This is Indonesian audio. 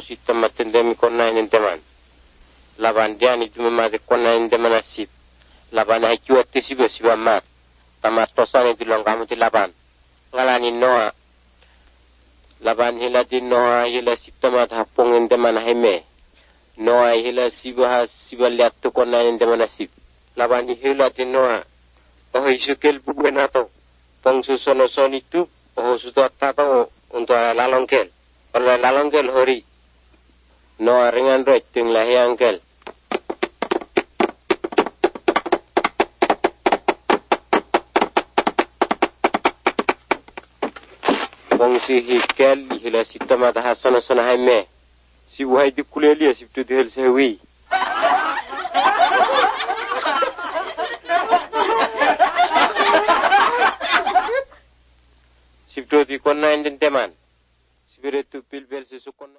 sistema tendemi konna inen teman. Laban dia ni cuma mate konna inen teman asip. Laban hai cuat sibe siba mat. Tamat tosan itu long kamu ti laban. Ngalani noa. Laban hila di noa hila sistema hapong inen teman heme. Noa hila siba lihat tu konna inen teman asip. Laban hila di noa. Oh isukel bukan atau pengsusun son itu. Oh sudah tahu untuk lalongkel. Oleh lalongkel hori. Noa ringan roj ting lahi angkel. Pongsi hikel hila sistema dah sana haime. Si wahai di kuliah si tu dihel sewi. Si tu di kona enden teman. Si beretu pil se sukona.